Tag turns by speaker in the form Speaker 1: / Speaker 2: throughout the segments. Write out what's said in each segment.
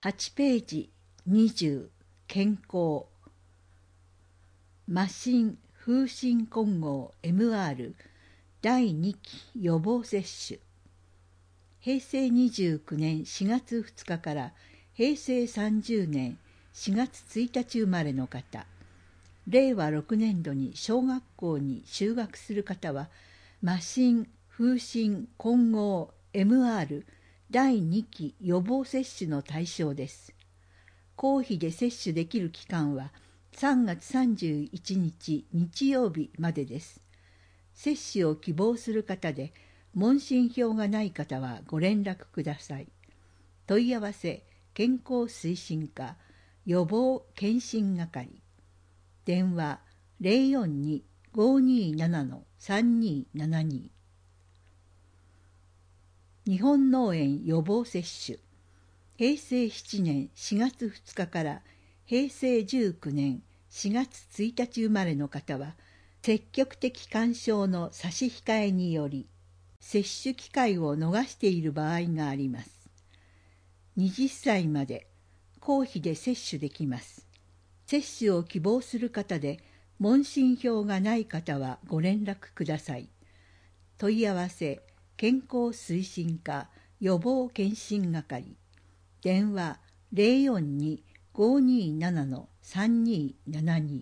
Speaker 1: 8ページ20健康麻疹風疹混合 MR 第2期予防接種平成29年4月2日から平成30年4月1日生まれの方、令和6年度に小学校に就学する方は麻疹風疹混合 MR 第2期予防接種の対象です。公費で接種できる期間は3月31日日曜日までです。接種を希望する方で問診票がない方はご連絡ください。問い合わせ健康推進課予防検診係電話 042-527-3272 日本脳炎予防接種平成7年4月2日から平成19年4月1日生まれの方は積極的勧奨の差し控えにより接種機会を逃している場合があります。20歳まで公費で接種できます。接種を希望する方で問診票がない方はご連絡ください。問い合わせ健康推進課予防検診係電話 042-527-3272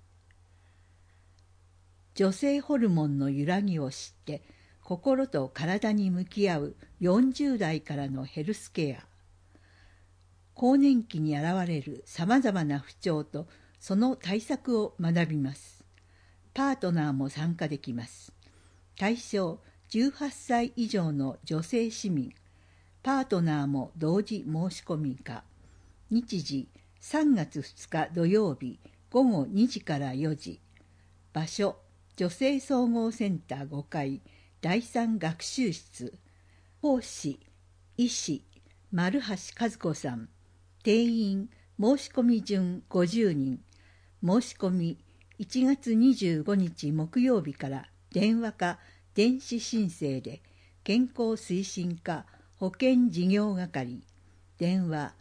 Speaker 1: 女性ホルモンの揺らぎを知って心と体に向き合う40代からのヘルスケア更年期に現れるさまざまな不調とその対策を学びます。パートナーも参加できます。対象18歳以上の女性市民、パートナーも同時申し込み可。日時3月2日土曜日午後2時から4時。場所女性総合センター5階第3学習室。講師医師丸橋和子さん。定員申し込み順50人。申し込み1月25日木曜日から電話か電子申請で健康推進課保健事業係電話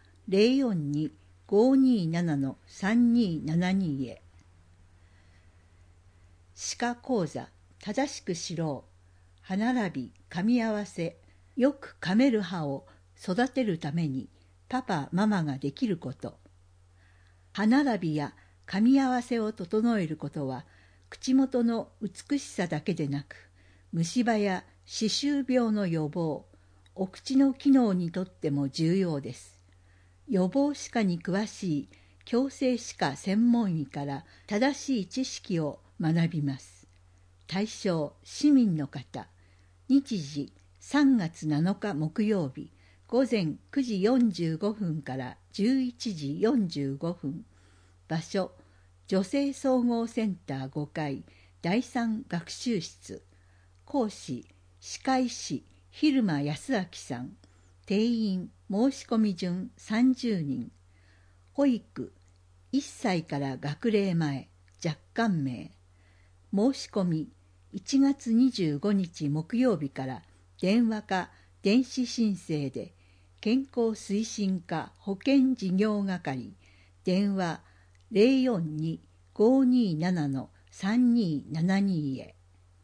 Speaker 1: 042-527-3272 へ。歯科講座正しく知ろう歯並び噛み合わせよく噛める歯を育てるためにパパママができること。歯並びや噛み合わせを整えることは口元の美しさだけでなく虫歯や歯周病の予防、お口の機能にとっても重要です。予防歯科に詳しい矯正歯科専門医から正しい知識を学びます。対象市民の方。日時3月7日木曜日午前9時45分から11時45分。場所女性総合センター5階第3学習室。講師歯科医師蛭間康明さん。定員申し込み順30人。保育1歳から学齢前若干名。申し込み1月25日木曜日から電話か電子申請で健康推進課保健事業係電話 042-527-3272 へ。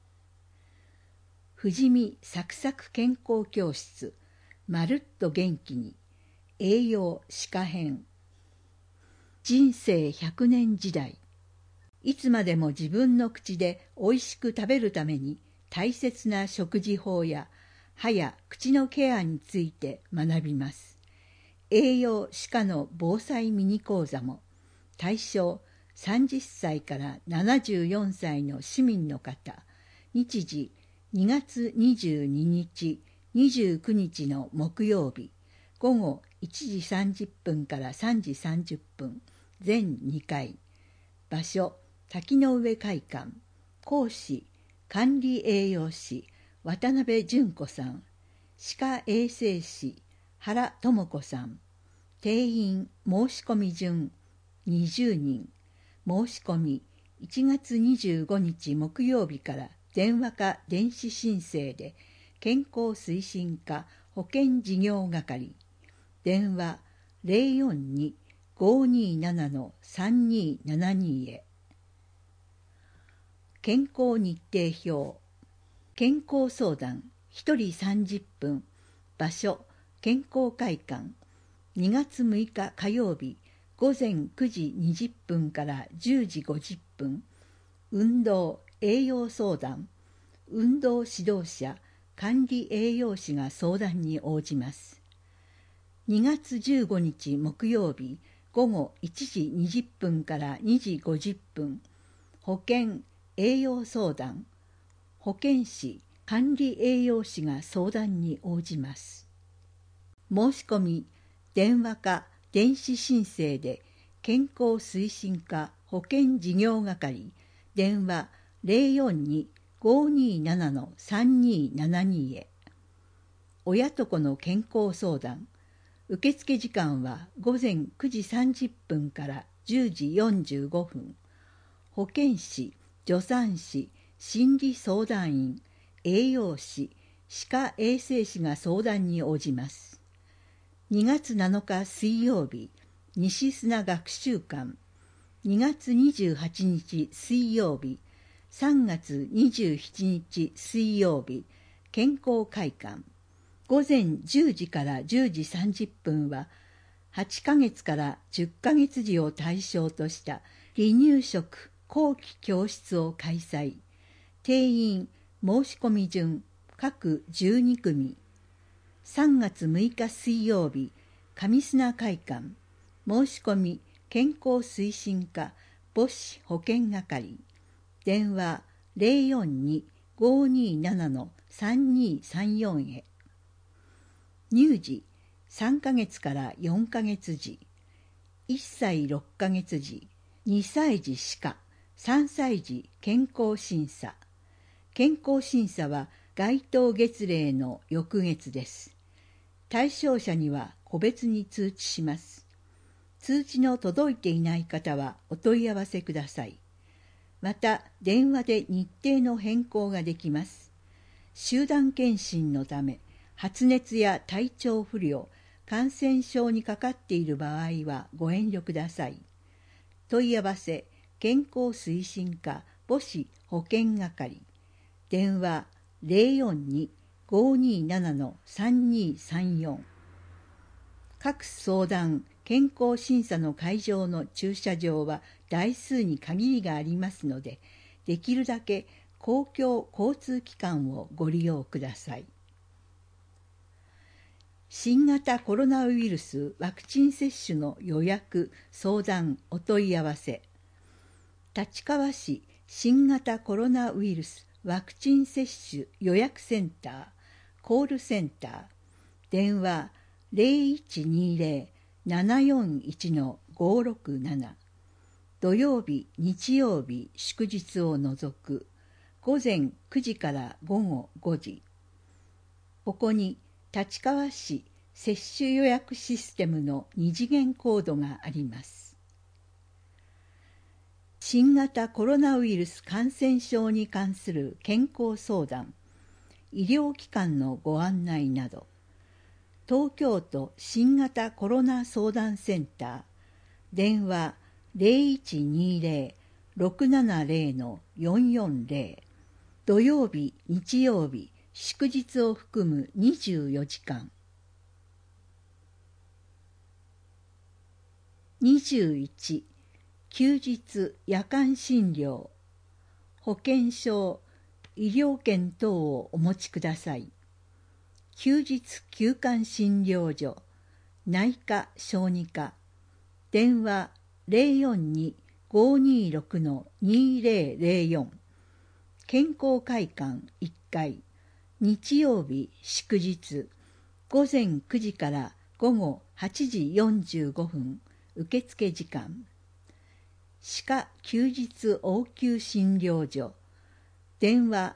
Speaker 1: 富士見サクサク健康教室まるっと元気に栄養歯科編。人生100年時代。いつまでも自分の口でおいしく食べるために大切な食事法や歯や口のケアについて学びます。栄養歯科の防災ミニ講座も対象30歳から74歳の市民の方。日時2月22日29日の木曜日午後1時30分から3時30分全2回。場所滝の上会館。講師管理栄養士渡辺純子さん。歯科衛生士原智子さん。定員申し込み順20人。申し込み1月25日木曜日から電話か電子申請で健康推進課保健事業係電話 042-527-3272へ。健康日程表。健康相談1人30分。場所健康会館。2月6日火曜日午前9時20分から10時50分。運動栄養相談。運動指導者管理栄養士が相談に応じます。2月15日木曜日午後1時20分から2時50分。保健栄養相談。保健師管理栄養士が相談に応じます。申し込み電話か電子申請で健康推進課保健事業係電話042-527-3272へ。親と子の健康相談。受付時間は午前9時30分から10時45分。保健師、助産師、心理相談員、栄養士、歯科衛生士が相談に応じます。2月7日水曜日、西砂学習館。2月28日水曜日、3月27日水曜日、健康会館。午前10時から10時30分は、8ヶ月から10ヶ月児を対象とした離乳食後期教室を開催。定員申し込み順各12組。3月6日水曜日、上砂会館。申し込み健康推進課母子保健係。電話042-527-3234へ。乳児3ヶ月から4ヶ月児、1歳6ヶ月児、2歳児歯科、3歳児健康審査。健康審査は該当月齢の翌月です。対象者には個別に通知します。通知の届いていない方はお問い合わせください。また、電話で日程の変更ができます。集団検診のため、発熱や体調不良、感染症にかかっている場合はご遠慮ください。問い合わせ、健康推進課母子保健係。電話042-527-3234。各相談・健康審査の会場の駐車場は台数に限りがありますので、できるだけ公共交通機関をご利用ください。新型コロナウイルスワクチン接種の予約・相談・お問い合わせ。立川市新型コロナウイルスワクチン接種予約センター、コールセンター。電話0120-741-567。土曜日、日曜日、祝日を除く。午前9時から午後5時。ここに立川市接種予約システムの2次元コードがあります。新型コロナウイルス感染症に関する健康相談、医療機関のご案内など、東京都新型コロナ相談センター、電話0120-670-440。土曜日、日曜日、祝日を含む24時間。21、休日夜間診療。保険証、医療券等をお持ちください。休日休館診療所、内科小児科。電話042-526-2004。健康会館1階。日曜日祝日。午前9時から午後8時45分。受付時間。歯科休日応急診療所。電話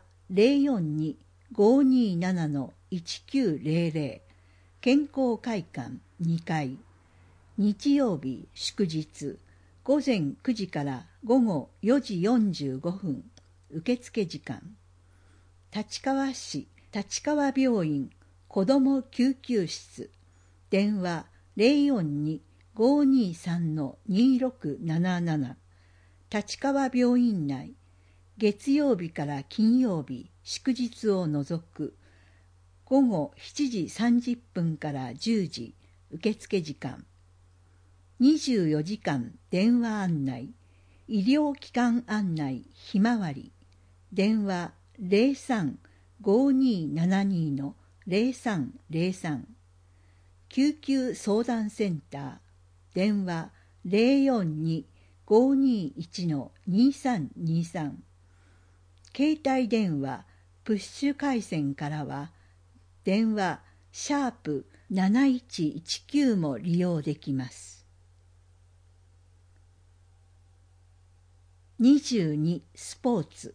Speaker 1: 042-527-1900。健康会館2階。日曜日祝日。午前9時から午後4時45分。受付時間。立川市立川病院子ども救急室。電話 042-523-2677 立川病院内、月曜日から金曜日祝日を除く午後7時30分から10時受付時間。24時間電話案内、医療機関案内ひまわり。電話03-5272-0303。救急相談センター。電話042-521-2323。携帯電話プッシュ回線からは電話#7119も利用できます。22スポーツ。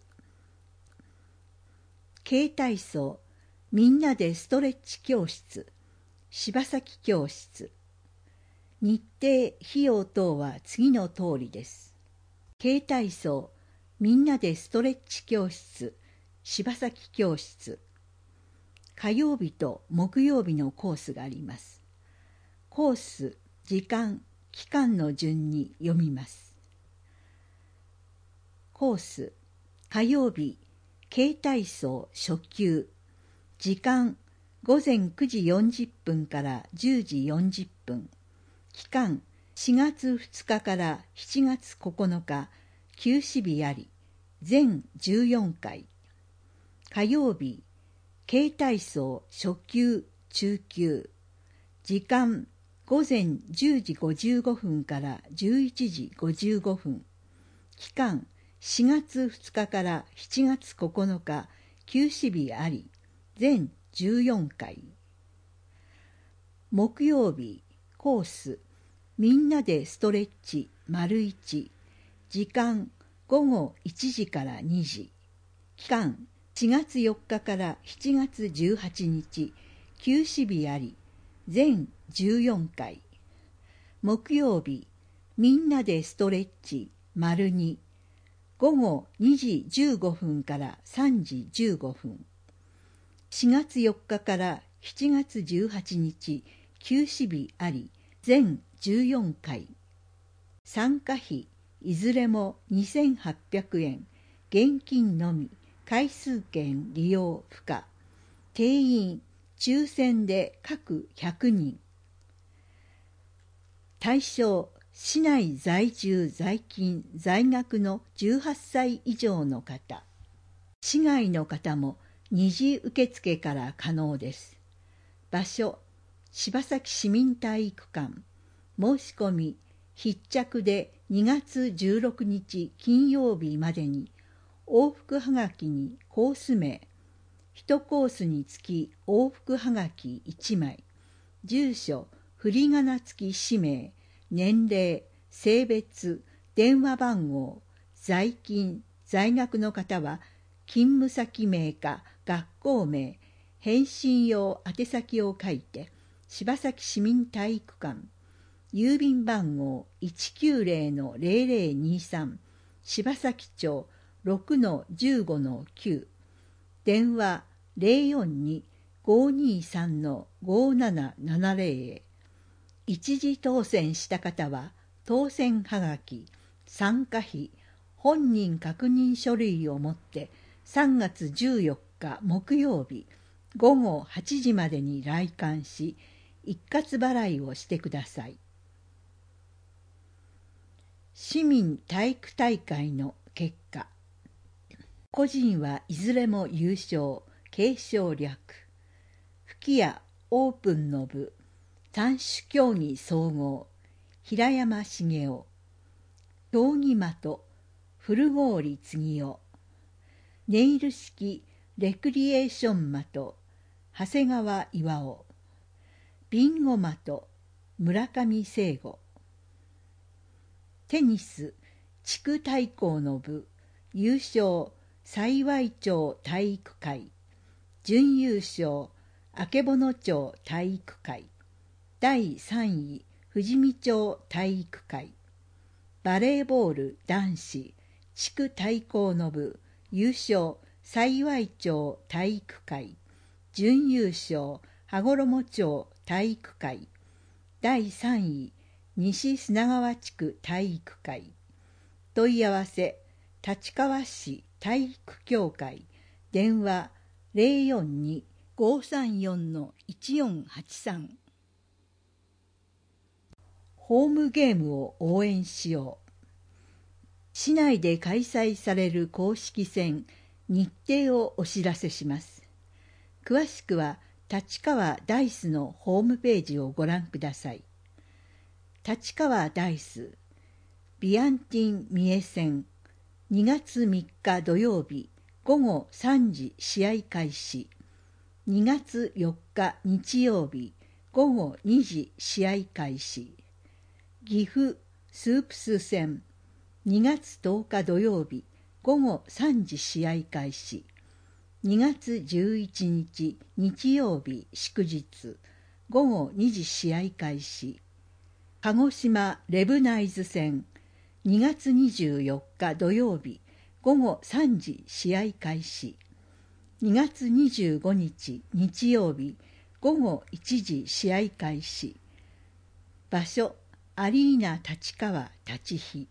Speaker 1: 軽体操、みんなでストレッチ教室、柴崎教室。日程、費用等は次の通りです。軽体操、みんなでストレッチ教室、柴崎教室。火曜日と木曜日のコースがあります。コース、時間、期間の順に読みます。コース、火曜日、軽体操初級。時間、午前9時40分から10時40分。期間、4月2日から7月9日、休止日あり、全14回。火曜日、軽体操初級中級。時間、午前10時55分から11時55分。期間、4月2日から7月9日、休止日あり、全14回。木曜日、コース、みんなでストレッチ丸1。時間、午後1時から2時。期間、4月4日から7月18日、休止日あり、全14回。木曜日、みんなでストレッチ丸2。午後2時15分から3時15分。4月4日から7月18日、休止日あり、全14回。参加費、いずれも2800円、現金のみ。回数券利用不可。定員、抽選で各100人。対象、市内在住在勤在学の18歳以上の方。市外の方も二次受付から可能です。場所、柴崎市民体育館。申し込み、必着で2月16日金曜日までに、往復はがきにコース名、1コースにつき往復はがき1枚、住所、振り仮名付き氏名、年齢、性別、電話番号、在勤、在学の方は、勤務先名か学校名、返信用宛先を書いて、柴崎市民体育館、郵便番号 190-0023、柴崎町6-15-9、電話042-523-5770へ。一次当選した方は、当選はがき、参加費、本人確認書類を持って3月14日木曜日午後8時までに来館し、一括払いをしてください。市民体育大会の結果。個人はいずれも優勝、継承略。吹矢オープンの部、短手競技総合、平山茂雄。競技的、古郡次夫。ネイル式レクリエーション的、長谷川巌。ビンゴ的、村上聖吾。テニス地区対抗の部、優勝幸町体育会。準優勝曙町体育会。第3位富士見町体育会。バレーボール男子地区対抗の部、優勝幸町体育会。準優勝羽衣町体育会。 第3位西砂川地区体育会。問い合わせ立川市体育協会。電話042-534-1483。ホームゲームを応援しよう。市内で開催される公式戦日程をお知らせします。詳しくは立川ダイスのホームページをご覧ください。立川ダイスビアンティン三重戦2月3日土曜日午後3時試合開始。2月4日日曜日午後2時試合開始。岐阜スープス戦2月10日土曜日午後3時試合開始。2月11日日曜日祝日午後2時試合開始。鹿児島レブナイズ戦2月24日土曜日午後3時試合開始。2月25日日曜日午後1時試合開始。場所アリーナ立川立飛。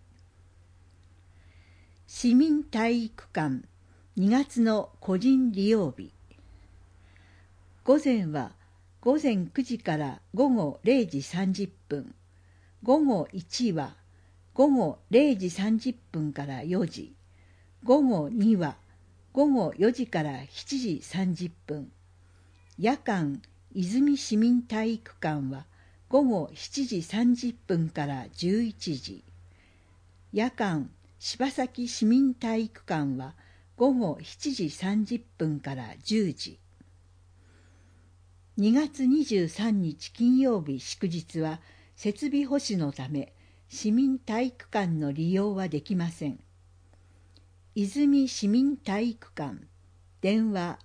Speaker 1: 市民体育館2月の個人利用日。午前は午前9時から午後0時30分。午後1は午後0時30分から4時。午後2は午後4時から7時30分。夜間泉市民体育館は午後7時30分から11時。夜間柴崎市民体育館は午後7時30分から10時。2月23日金曜日祝日は設備保守のため市民体育館の利用はできません。泉市民体育館電話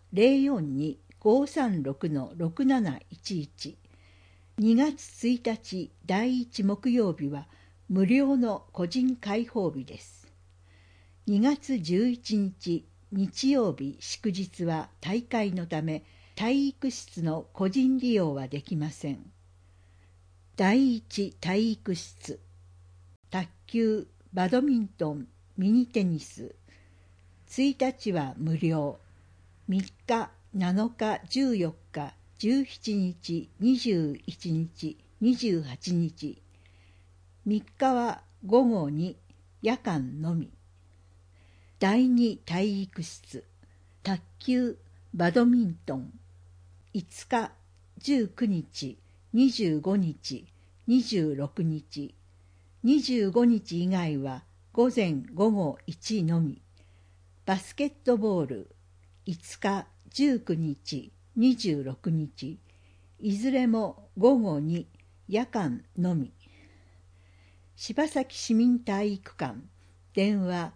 Speaker 1: 042-536-6711。2月1日第1木曜日は無料の個人開放日です。2月11日日曜日祝日は大会のため体育室の個人利用はできません。第1体育室卓球、バドミントン、ミニテニス。1日は無料。3日、7日、14日、17日、21日、28日。3日は午後に夜間のみ。第2体育室卓球、バドミントン。5日、19日、25日、26日。25日以外は午前午後1のみ。バスケットボール5日、19日、26日。いずれも午後2、夜間のみ。柴崎市民体育館電話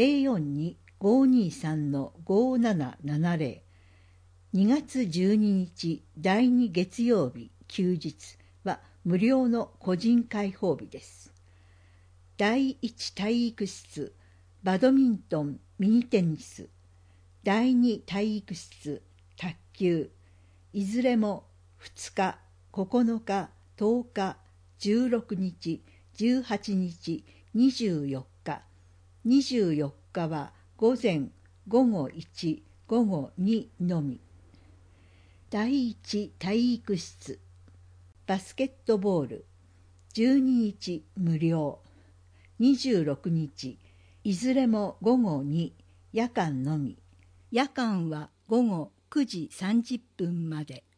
Speaker 1: 042-523-5770。2月12日第2月曜日休日は無料の個人開放日です。第1体育室バドミントン、ミニテニス。第2体育室卓球。いずれも2日、9日、10日、16日、18日、24日。24日は午前、午後1、午後2のみ。第1体育室バスケットボール12日無料。26日いずれも午後2、夜間のみ。夜間は午後9時30分まで。